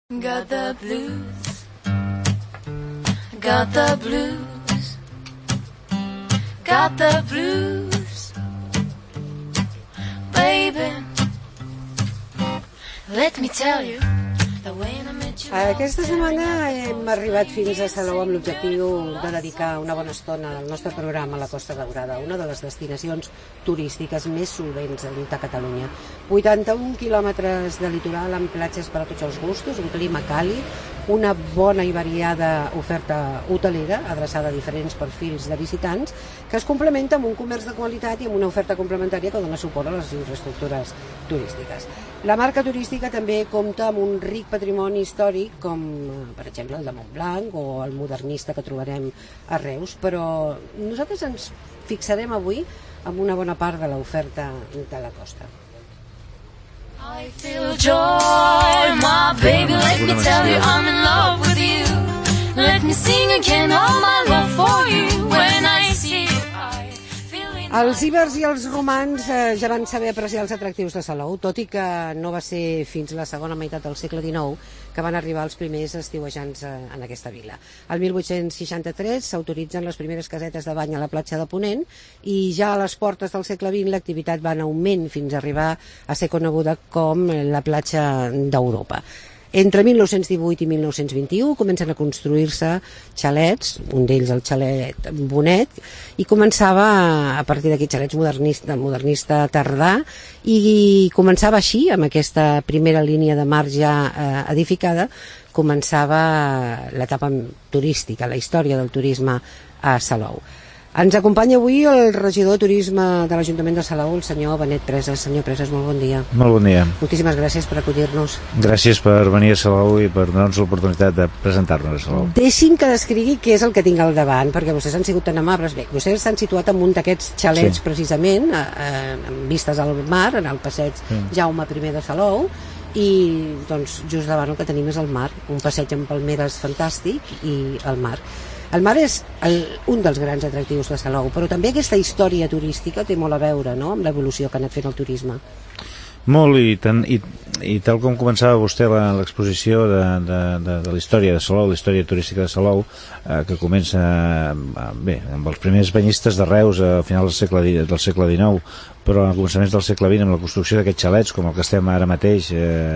Got the blues, got the blues, got the blues, baby, let me tell you the way I met you. Aquesta setmana hem arribat fins a Salou amb l'objectiu de dedicar una bona estona al nostre programa a la Costa Daurada, una de les destinacions turístiques més solvents de tota Catalunya. 81 quilòmetres de litoral amb platges per a tots els gustos, un clima càlid, una bona i variada oferta hotelera adreçada a diferents perfils de visitants que es complementa amb un comerç de qualitat i amb una oferta complementària que dona suport a les infraestructures turístiques. La marca turística també compta amb un ric patrimoni històric com, per exemple, el de Montblanc o el modernista que trobarem a Reus, però nosaltres ens fixarem avui en una bona part de l'oferta de la costa. I feel joy, my baby, let me tell you I'm in love with you. Let me sing again all my love for you. When I see you, I feel in... Els ibers i els romans ja van saber apreciar els atractius de Salou, tot i que no va ser fins la segona meitat del segle XIX que van arribar els primers estiuejants en aquesta vila. Al 1863 s'autoritzen les primeres casetes de bany a la platja de Ponent i ja a les portes del segle XX l'activitat va en augment fins a arribar a ser coneguda com la platja d'Europa. Entre 1918 i 1921 comencen a construir-se xalets, un d'ells el xalet Bonet, i començava a partir d'aquests xalets modernista tardà, i començava així, amb aquesta primera línia de mar ja edificada, començava l'etapa turística, la història del turisme a Salou. Ens acompanya avui el regidor de Turisme de l'Ajuntament de Salou, el senyor Benet Presas. Senyor Presas, molt bon dia. Molt bon dia. Moltíssimes gràcies per acollir-nos. Gràcies per venir a Salou i per donar-nos l'oportunitat de presentar-nos a Salou. Deixi'm que descrigui què és el que tinc al davant, perquè vostès han sigut tan amables. Bé, vostès s'han situat en un d'aquests xalets, precisament, amb vistes al mar, en el passeig Jaume I de Salou, i doncs just davant el que tenim és el mar, un passeig amb palmeres fantàstic i el mar. El mar és un dels grans atractius de Salou, però també aquesta història turística té molt a veure, no?, amb l'evolució que ha anat fent el turisme. Molt, i tal com començava vostè l'exposició de la història de Salou, la història turística de Salou, que comença bé, amb els primers banyistes de Reus a final del segle XIX, però a començaments del segle XX amb la construcció d'aquests xalets, com el que estem ara mateix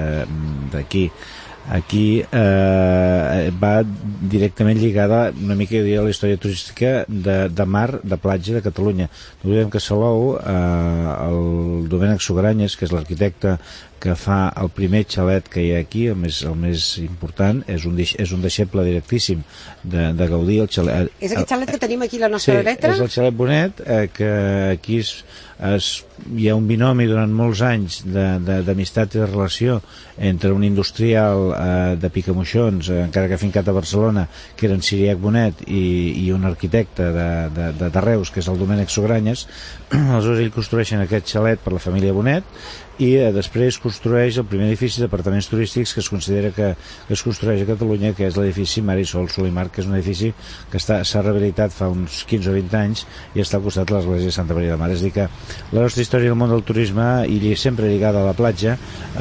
aquí va directament lligada una mica, jo diria, a la història turística de mar, de platja de Catalunya. No oblidem que Salou, el Domènec Sugranyes, que és l'arquitecte que fa el primer xalet que hi ha aquí, el més important, és un deixeble directíssim de Gaudí. És aquest xalet que tenim aquí a la nostra dreta? Sí, és el xalet Bonet, que aquí hi ha un binomi durant molts anys d'amistat i de relació entre un industrial de Picamoixons, encara que fincat a Barcelona, que era en Siriac Bonet, i un arquitecte de Reus, que és el Domènec Sugranyes. Aleshores ell construeixen aquest xalet per la família Bonet, i després construeix el primer edifici d'apartaments turístics que es considera que es construeix a Catalunya, que és l'edifici Mar i Sol, Sol i Mar, que és un edifici que s'ha rehabilitat fa uns 15 o 20 anys i està al costat de l'església de Santa Maria de Mar. És a dir, que la nostra història del món del turisme, i sempre lligada a la platja,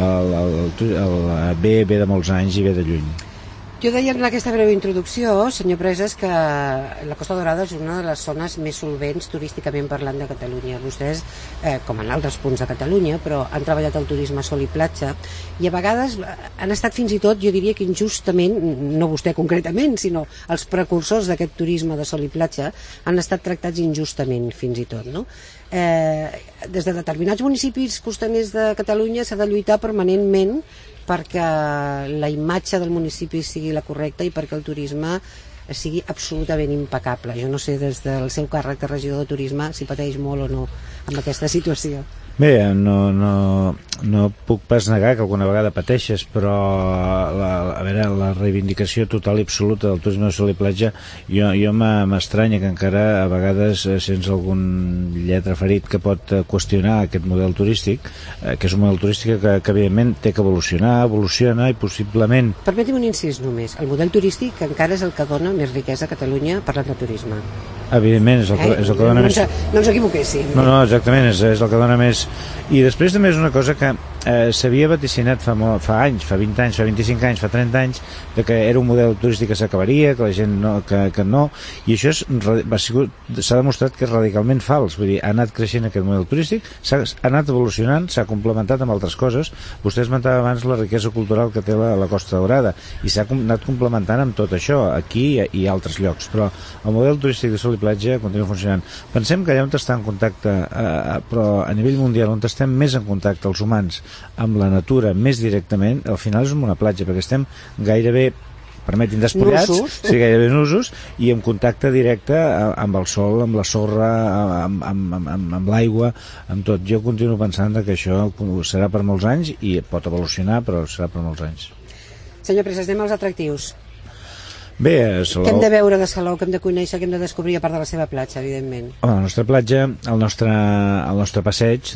ve de molts anys i ve de lluny. Jo deia en aquesta breu introducció, senyor Presas, que la Costa Daurada és una de les zones més solvents turísticament parlant de Catalunya. Vostès, com en altres punts de Catalunya, però han treballat el turisme sol i platja, i a vegades han estat fins i tot, jo diria que injustament, no vostè concretament, sinó els precursors d'aquest turisme de sol i platja, han estat tractats injustament fins i tot, no? Des de determinats municipis costaners de Catalunya s'ha de lluitar permanentment perquè la imatge del municipi sigui la correcta i perquè el turisme sigui absolutament impecable. Jo no sé des del seu càrrec de regidor de turisme si pateix molt o no amb aquesta situació. Bé, no puc pas negar que alguna vegada pateixes, però la reivindicació total i absoluta del turisme de sol i platja, jo m'estranya que encara a vegades sents algun lletra ferit que pot qüestionar aquest model turístic, que és un model turístic que evidentment té que evoluciona i possiblement... Permeti'm un incís només, el model turístic encara és el que dona més riquesa a Catalunya parlant de turisme. Evidentment, és el que dona més... No ens equivoquéssim. No, exactament, és el que dona més. I després també és una cosa que s'havia vaticinat fa anys, fa 20 anys, fa 25 anys, fa 30 anys, de que era un model turístic que s'acabaria, que la gent que no, i això s'ha demostrat que és radicalment fals. Vull dir, ha anat creixent aquest model turístic, ha anat evolucionant, s'ha complementat amb altres coses. Vostè esmentava abans la riquesa cultural que té la Costa Daurada, i s'ha anat complementant amb tot això, aquí i altres llocs, però el model turístic de sol i platja continua funcionant. Pensem que allà on està en contacte, però a nivell mundial, on estem més en contacte els humans amb la natura més directament, al final és una platja, perquè estem gairebé, permetin, despullats, gairebé en usos, i en contacte directe amb el sol, amb la sorra, amb l'aigua, amb tot. Jo continuo pensant que això serà per molts anys, i pot evolucionar, però serà per molts anys. Senyor Presas, anem als atractius. Bé, Salou... Què hem de veure de Salou, què hem de conèixer, què hem de descobrir a part de la seva platja, evidentment? Home, la nostra platja, el nostre passeig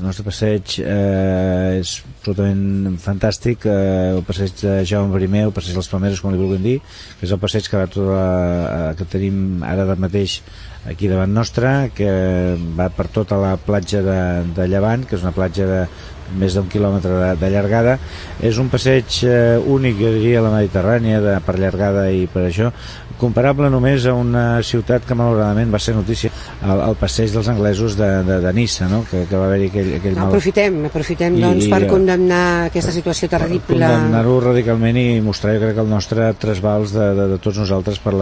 és absolutament fantàstic, el passeig de Jaume I, el passeig dels Palmeres, com li vulguin dir, que és el passeig que tenim ara mateix aquí davant nostra, que va per tota la platja de Llevant, que és una platja de més d'un quilòmetre de llargada. És un passeig únic, jo diria, a la Mediterrània, per llargada i per això, comparable només a una ciutat que malauradament va ser notícia, el passeig dels anglesos de Niça, no? que va haver-hi aquell mal... Aprofitem doncs, per condemnar aquesta situació terrible. Condemnar-ho radicalment i mostrar, jo crec, el nostre trasbals de tots nosaltres per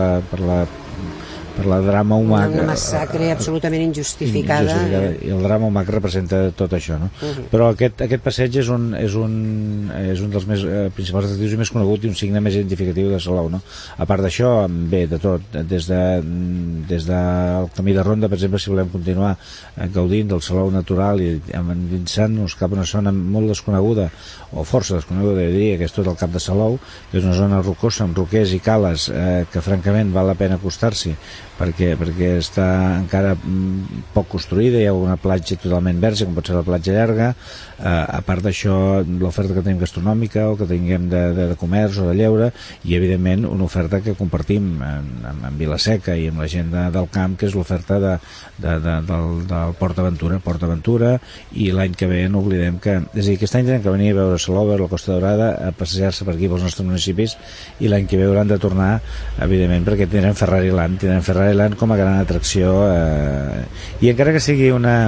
la drama humà, una massacre absolutament injustificada, i el drama humà que representa tot això, no? Però aquest passeig és un dels més principals atractius i més conegut, i un signe més identificatiu de Salou, no? A part d'això, bé, de tot, des del camí de ronda, per exemple, si volem continuar gaudint del Salou natural i endinsant-nos cap a una zona molt desconeguda, o força desconeguda, jo diria, que és tot el Cap de Salou, que és una zona rocosa amb roquers i cales, que francament val la pena acostar-s'hi, perquè està encara poc construïda, hi ha una platja totalment verge, com pot ser la platja llarga. A part d'això, l'oferta que tenim gastronòmica, o que tinguem de comerç o de lleure, i evidentment una oferta que compartim amb Vilaseca i amb la gent del camp, que és l'oferta del Port Aventura, i l'any que ve no oblidem que, és a dir, aquest any tenen que venir a veure Salou, a veure la Costa Daurada, a passejar-se per aquí pels nostres municipis, i l'any que ve hauran de tornar, evidentment, perquè tindrem Ferrari Land com a gran atracció, i encara que sigui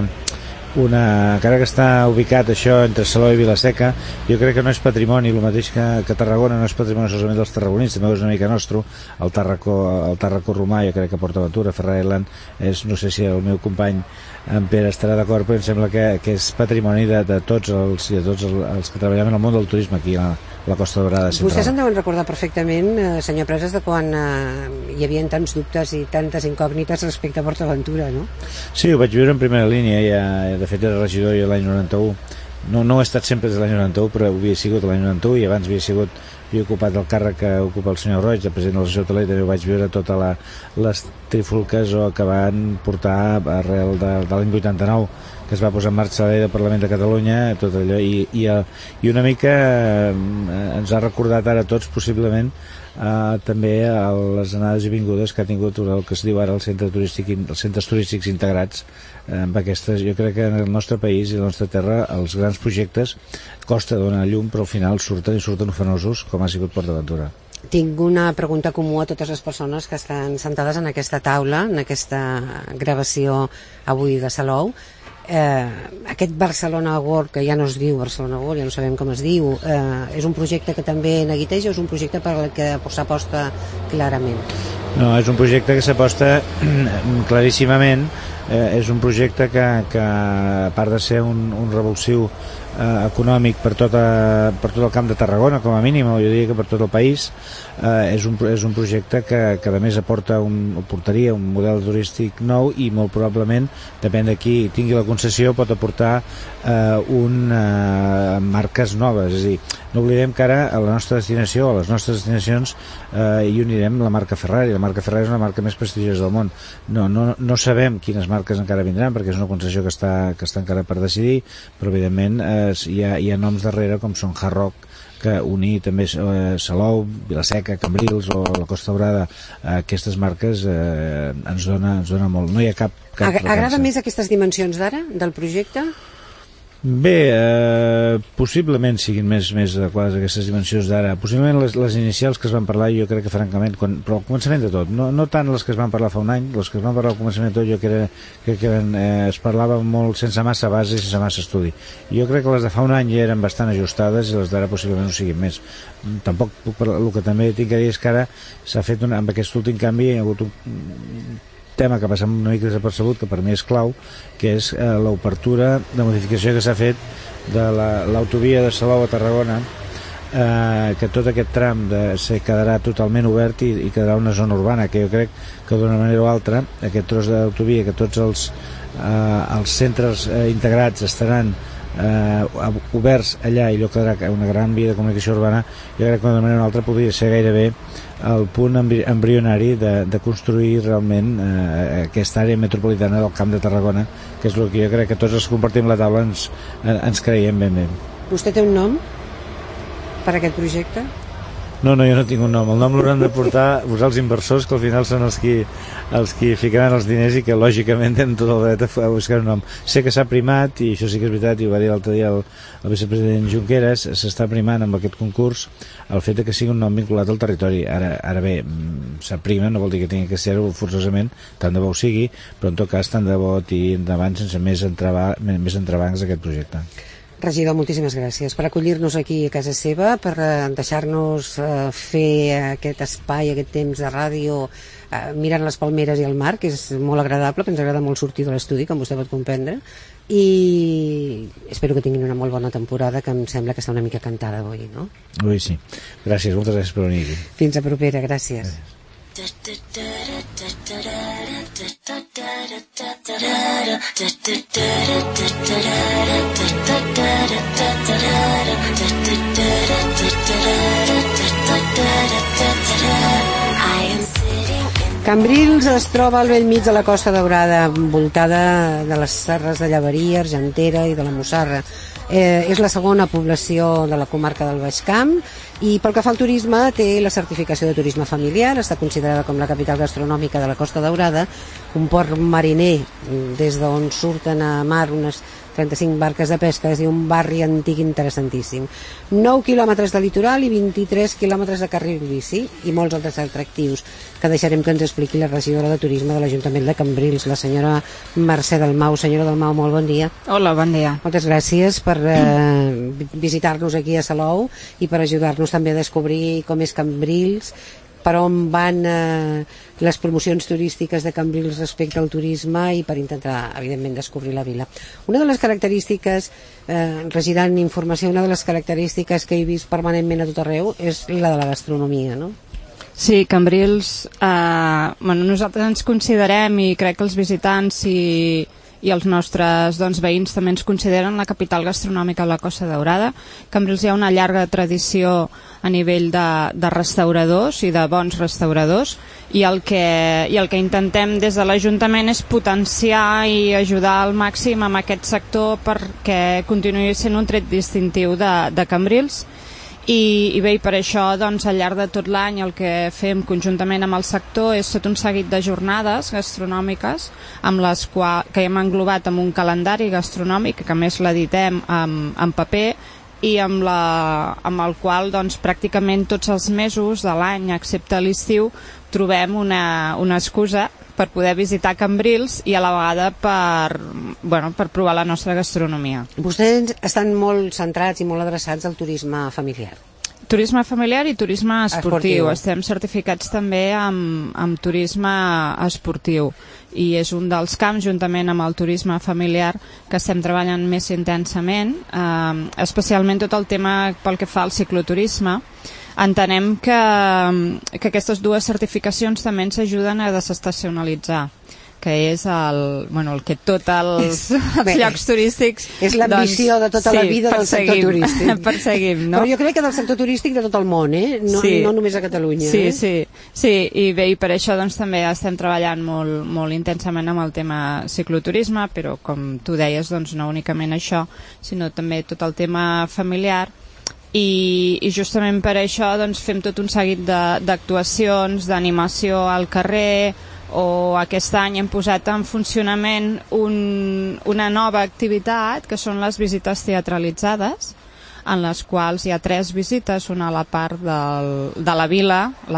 encara que està ubicat això entre Salou i Vilaseca, jo crec que no és patrimoni, el mateix que Tarragona no és patrimoni solament dels tarragonins, també és una mica nostre, el Tàrraco romà. Jo crec que Port Aventura, Ferrari Land és, no sé si el meu company en Pere estarà d'acord, però em sembla que és patrimoni de tots els que treballem en el món del turisme aquí a la Costa Daurada. Vostès en deuen recordar perfectament, senyor Presas, de quan hi havia tants dubtes i tantes incògnites respecte a Port Aventura, no? Sí, ho vaig viure en primera línia, de fet era regidor jo l'any 91. No he estat sempre des de l'any 91, però havia sigut l'any 91, i abans havia ocupat el càrrec que ocupa el senyor Roig, el president de l'associació hotelera, i també ho vaig viure totes les trifulques que van portar arrel de l'any 89, que es va posar en marxa la llei del Parlament de Catalunya, tot allò, i una mica ens ha recordat ara tots, possiblement, també les anades i vingudes que ha tingut el que es diu ara els centres turístics integrats, amb aquestes. Jo crec que en el nostre país i la nostra terra els grans projectes costa donar llum, però al final surten ofenosos, com ha sigut Port Aventura. Tinc una pregunta comú a totes les persones que estan sentades en aquesta taula, en aquesta gravació avui de Salou. Aquest Barcelona World, que ja no es diu Barcelona World, ja no sabem com es diu, és un projecte que també neguiteja, o és un projecte per al que s'aposta clarament? No, és un projecte que s'aposta claríssimament. És un projecte que a part de ser un revulsiu econòmic per tot el camp de Tarragona, com a mínim, o jo diria que per tot el país, és un projecte que a més portaria un model turístic nou, i molt probablement, depèn de qui tingui la concessió, pot aportar marques noves. És a dir, no oblidem que ara a la nostra destinació, a les nostres destinacions, hi unirem la marca Ferrari. La marca Ferrari és una marca més prestigiosa del món. No sabem quines marques encara vindran, perquè és una concessió que està encara per decidir, però evidentment hi ha noms darrere, com són Hard Rock, que unir també Salou, Vilaseca, Cambrils o la Costa Daurada, aquestes marques ens dona molt. No hi ha cap Agrada més aquestes dimensions d'ara, del projecte? Bé, possiblement siguin més adequades aquestes dimensions d'ara. Possiblement les inicials que es van parlar, jo crec que francament, però al començament de tot, no tant les que es van parlar fa un any, les que es van parlar al començament de tot jo crec que es parlava molt sense massa base i sense massa estudi. Jo crec que les de fa un any ja eren bastant ajustades i les d'ara possiblement no siguin més. Tampoc puc parlar, el que també tinc que dir és que ara s'ha fet amb aquest últim canvi hi ha hagut un tema que passa una mica desapercebut, que per mi és clau, que és l'obertura de modificació que s'ha fet de l'autovia de Salou a Tarragona, que tot aquest tram quedarà totalment obert i quedarà una zona urbana, que jo crec que d'una manera o altra aquest tros d'autovia, que tots els centres integrats estaran oberts allà i allò quedarà una gran via de comunicació urbana, jo crec que d'una manera o altra podria ser gairebé el punt embrionari de construir realment aquesta àrea metropolitana del Camp de Tarragona, que és el que jo crec que tots els que compartim la taula ens creiem ben bé. Vostè té un nom per aquest projecte? No, jo no tinc un nom. El nom l'hauran de portar els inversors, que al final són els qui ficaran els diners i que lògicament tenen tot el dret a buscar un nom. Sé que s'ha primat, i això sí que és veritat, i ho va dir l'altre dia el vicepresident Junqueras, s'està primant amb aquest concurs el fet que sigui un nom vinculat al territori. Ara bé, s'aprima, no vol dir que tingui que ser-ho forçosament, tant de bo ho sigui, però en tot cas tant de bo i endavant sense més entrebancs d'aquest projecte. Regidor, moltíssimes gràcies per acollir-nos aquí a casa seva, per deixar-nos fer aquest espai, aquest temps de ràdio mirant les palmeres i el mar, que és molt agradable, que ens agrada molt sortir de l'estudi, com vostè pot comprendre, i espero que tinguin una molt bona temporada, que em sembla que està una mica cantada avui, no? Ui, sí. Gràcies, moltes gràcies per venir aquí. Fins a propera, gràcies. Cambrils es troba al bell mig de la Costa Daurada, envoltada de les serres de Llaveria, Argentera i de la Mussarra. És la segona població de la comarca del Baix Camp i pel que fa al turisme té la certificació de turisme familiar, està considerada com la capital gastronòmica de la Costa Daurada, un port mariner des d'on surten a mar unes 35 barques de pesca, és a dir, un barri antic interessantíssim. 9 quilòmetres de litoral i 23 quilòmetres de carril bici i molts altres atractius que deixarem que ens expliqui la regidora de turisme de l'Ajuntament de Cambrils, la senyora Mercè Dalmau. Senyora Dalmau, molt bon dia. Hola, bon dia. Moltes gràcies per visitar-nos aquí a Salou i per ajudar-nos també a descobrir com és Cambrils, per on van les promocions turístiques de Cambrils respecte al turisme i per intentar, evidentment, descobrir la vila. Una de les característiques, regidant informació, una de les característiques que he vist permanentment a tot arreu és la de la gastronomia, no? Sí, Cambrils, nosaltres ens considerem, i crec que els visitants i els nostres veïns també ens consideren la capital gastronòmica de la Costa Daurada. Cambrils hi ha una llarga tradició a nivell de restauradors i de bons restauradors i el que intentem des de l'Ajuntament és potenciar i ajudar al màxim amb aquest sector perquè continuï sent un tret distintiu de Cambrils. I bé, per això al llarg de tot l'any el que fem conjuntament amb el sector és tot un seguit de jornades gastronòmiques que hem englobat en un calendari gastronòmic que a més l'editem en paper i amb el qual pràcticament tots els mesos de l'any excepte l'estiu trobem una excusa per poder visitar Cambrils i a la vegada per provar la nostra gastronomia. Vostès estan molt centrats i molt adreçats al turisme familiar. Turisme familiar i turisme esportiu. Estem certificats també amb turisme esportiu i és un dels camps, juntament amb el turisme familiar, que estem treballant més intensament, especialment tot el tema pel que fa al cicloturisme. Entenem que aquestes dues certificacions també ens ajuden a desestacionalitzar, que és el que tots els llocs turístics... És l'ambició de tota la vida del sector turístic. Perseguim, no? Però jo crec que del sector turístic de tot el món, no només a Catalunya. Sí, i bé, i per això també estem treballant molt intensament amb el tema cicloturisme, però com tu deies, no únicament això, sinó també tot el tema familiar. I justament per això fem tot un seguit d'actuacions, d'animació al carrer, o aquest any hem posat en funcionament una nova activitat que són les visites teatralitzades, en les quals hi ha 3 visites, una a la part de la vila,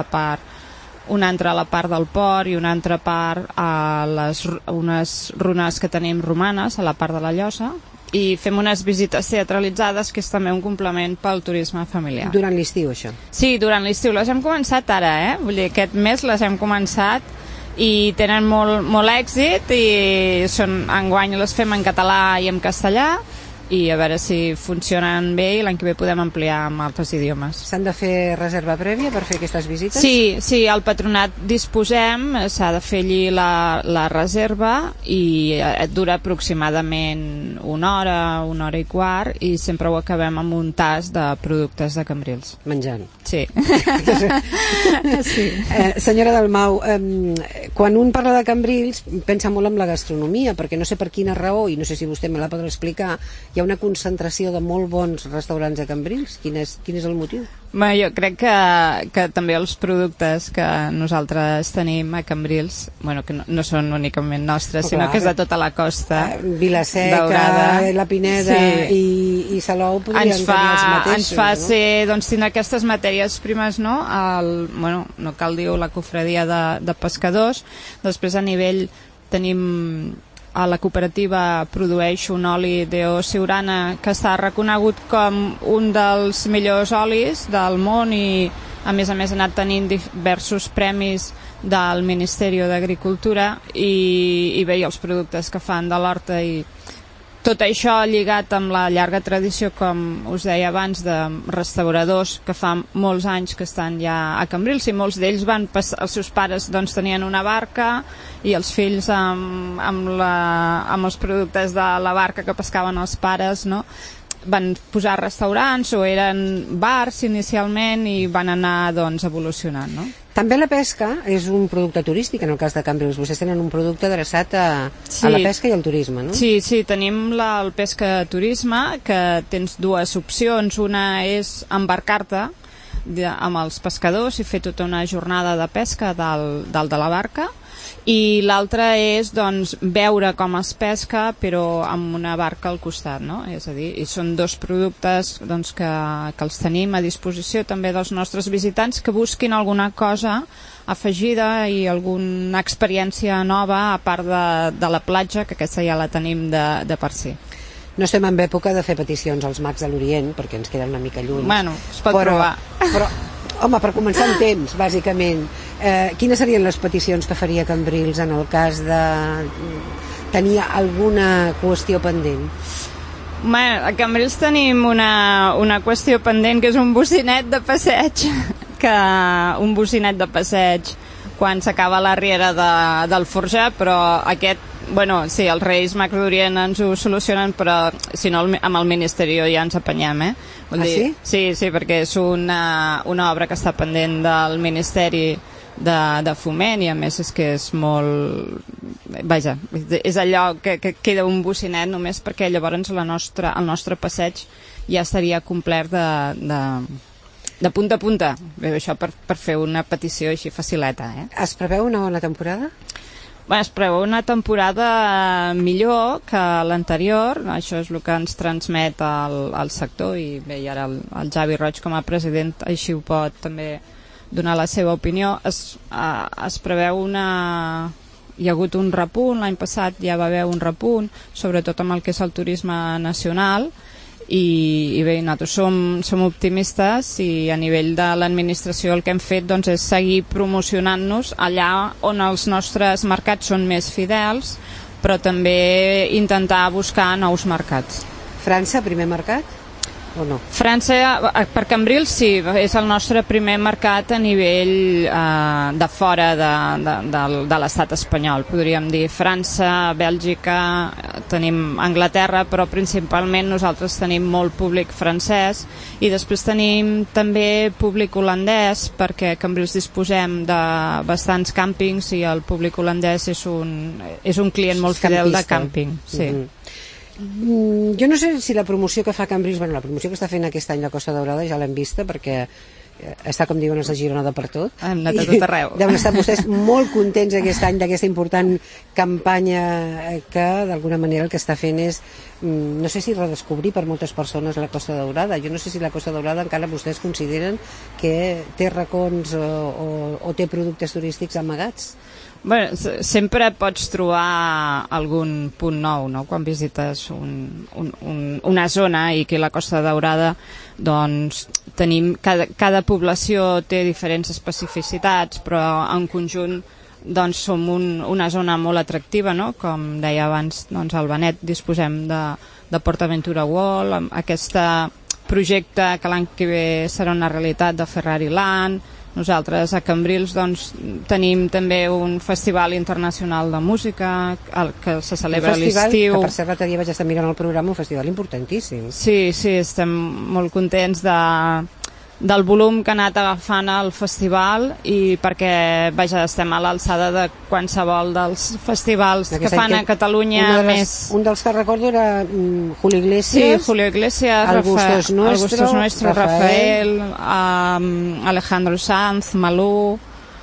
una altra a la part del port i una altra part a unes runes que tenim romanes, a la part de la Llosa, i fem unes visites teatralitzades, que és també un complement pel turisme familiar. Durant l'estiu, això? Sí, durant l'estiu. Les hem començat ara, Vull dir, aquest mes les hem començat i tenen molt èxit, i enguany les fem en català i en castellà, i a veure si funcionen bé i l'any que ve podem ampliar amb altres idiomes. S'han de fer reserva prèvia per fer aquestes visites? Sí, al Patronat disposem, s'ha de fer allí la reserva, i dura aproximadament una hora i quart, i sempre ho acabem amb un tas de productes de Cambrils. Menjant. Sí. Sí. Senyora Dalmau, quan un parla de Cambrils pensa molt en la gastronomia, perquè no sé per quina raó, i no sé si vostè me la podrà explicar, hi ha una concentració de molt bons restaurants a Cambrils. Quin és el motiu? Jo crec que també els productes que nosaltres tenim a Cambrils, que no són únicament nostres, sinó que és de tota la costa Vilaseca, Daurada, la Pineda, sí, i Salou podrien tenir els mateixos. Ens fa ser, tindre aquestes matèries primes, no? No cal dir la cofradia de pescadors. Després, a nivell, tenim... La cooperativa produeix un oli d'O Siurana que està reconegut com un dels millors olis del món, i a més ha anat tenint diversos premis del Ministeri d'Agricultura, i bé, els productes que fan de l'horta, i tot això lligat amb la llarga tradició, com us deia abans, de restauradors que fa molts anys que estan ja a Cambrils, i molts d'ells els seus pares tenien una barca, i els fills amb els productes de la barca que pescaven els pares, no? Van posar restaurants o eren bars inicialment, i van anar evolucionant, no? També la pesca és un producte turístic, en el cas de Cambrils. Vostès tenen un producte adreçat a la pesca i al turisme, no? Sí, tenim el pesca turisme, que tens 2 opcions. Una és embarcar-te amb els pescadors i fer tota una jornada de pesca dalt de la barca, i l'altra és veure com es pesca, però amb una barca al costat, no? És a dir, són 2 productes que els tenim a disposició també dels nostres visitants que busquin alguna cosa afegida i alguna experiència nova, a part de la platja, que aquesta ja la tenim de per si. No estem en època de fer peticions als mags de l'Orient, perquè ens queden una mica lluny. Es pot provar. Però, home, per començar en temps, bàsicament, quines serien les peticions que faria Cambrils en el cas de tenir alguna qüestió pendent? A Cambrils tenim una qüestió pendent, que és un bocinet de passeig, quan s'acaba la riera del Forjà, però aquest, sí, els Reis Mags d'Orient ens ho solucionen, però si no amb el Ministeri ja ens apanyem, Sí? Sí, perquè és una obra que està pendent del Ministeri de Foment, i a més és que és molt... Vaja, és allò que queda un bocinet només, perquè llavors el nostre passeig ja estaria complert de punta a punta. Bé, això per fer una petició així facileta. Es preveu una bona temporada? Es preveu una temporada millor que l'anterior, això és el que ens transmet el sector, i bé, i ara el Javi Roig, com a president, així ho pot també donar la seva opinió. Es preveu hi ha hagut un repunt, l'any passat ja va haver un repunt, sobretot amb el que és el turisme nacional, i bé, nosaltres som optimistes, i a nivell de l'administració el que hem fet és seguir promocionant-nos allà on els nostres mercats són més fidels, però també intentar buscar nous mercats. França, primer mercat? O no? França, per Cambrils sí, és el nostre primer mercat a nivell de fora de l'estat espanyol, podríem dir. França, Bèlgica, tenim Anglaterra, però principalment nosaltres tenim molt públic francès, i després tenim també públic holandès, perquè a Cambrils disposem de bastants càmpings, i el públic holandès és un client molt fidel de càmping. Sí. Jo no sé si la promoció que fa Cambrils, la promoció que està fent aquest any la Costa Daurada ja l'hem vista, perquè està, com diuen els de Girona, de per tot. Han anat a tot arreu. Deuen estar vostès molt contents aquest any d'aquesta important campanya que, d'alguna manera, el que està fent és, no sé si redescobrir per moltes persones la Costa Daurada. Jo no sé si la Costa Daurada encara vostès consideren que té racons o té productes turístics amagats. Bueno, sempre pots trobar algun punt nou, no?, quan visites una zona, i aquí a la Costa Daurada doncs tenim, cada població té diferents especificitats, però en conjunt doncs som una zona molt atractiva, no?, com deia abans, doncs al Benet disposem de PortAventura World, amb aquest projecte que l'any que ve serà una realitat de Ferrari Land. Nosaltres a Cambrils doncs, tenim també un festival internacional de música que se celebra a l'estiu. Que per cert l'altre dia vaig estar mirant el programa, un festival importantíssim. Sí, estem molt contents del volum que ha anat agafant el festival, i perquè estem a l'alçada de qualsevol dels festivals que fan a Catalunya. Un dels que recordo era Julio Iglesias. Sí, Julio Iglesias, Augustos Nuestro, Rafael, Alejandro Sanz, Malú,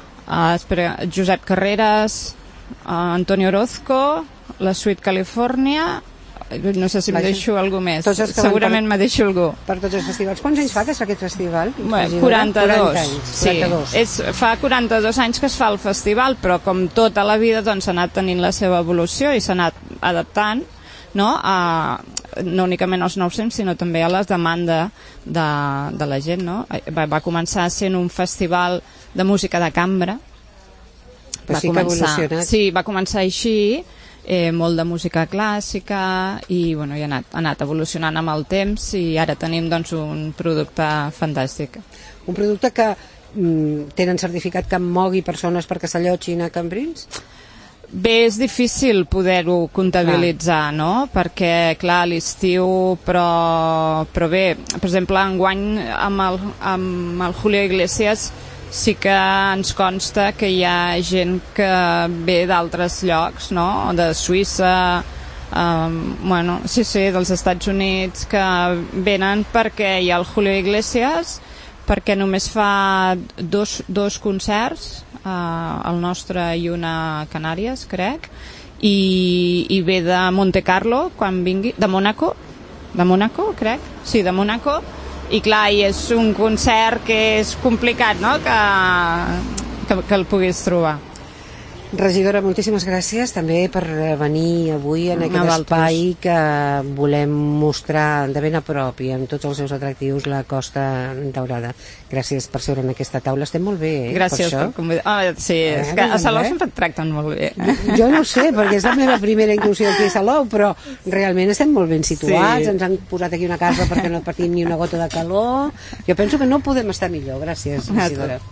Josep Carreras, Antonio Orozco, la Suite California. No sé si em deixo algú més. Segurament me deixo algú. Per tots els festivals. Quants anys fa que és aquest festival? 42. 42. Sí, fa 42 anys que es fa el festival, però com tota la vida doncs, ha anat tenint la seva evolució i s'ha anat adaptant, no únicament als nous temps, sinó també a les demandes de la gent. No? Va començar sent un festival de música de cambra. Però sí que ha evolucionat. Sí, va començar així, molt de música clàssica, i bueno, ha anat evolucionant amb el temps, i ara tenim doncs, un producte fantàstic. Un producte que tenen certificat que mogui persones perquè s'allotgin a Cambrils? Bé, és difícil poder-ho comptabilitzar, no? Perquè, clar, a l'estiu, però bé, per exemple, enguany amb el Julio Iglesias sí que ens consta que hi ha gent que ve d'altres llocs, no?, de Suïssa, dels Estats Units, que venen perquè hi ha el Julio Iglesias, perquè només fa dos concerts, el nostre i una a Canàries, crec, i ve de Monte Carlo, quan vingui, de Mónaco, crec, sí, de Mónaco. I clar, és un concert que és complicat, no?, que el puguis trobar. Regidora, moltíssimes gràcies també per venir avui en aquest espai que volem mostrar de ben a prop i amb tots els seus atractius la Costa Daurada. Gràcies per seure en aquesta taula. Estem molt bé, gràcies per això. Sí, és que a Salou sempre et tracten molt bé. Jo no ho sé, perquè és la meva primera incursió aquí a Salou, però realment estem molt ben situats. Ens han posat aquí una casa perquè no patim ni una gota de calor. Jo penso que no podem estar millor. Gràcies, regidora.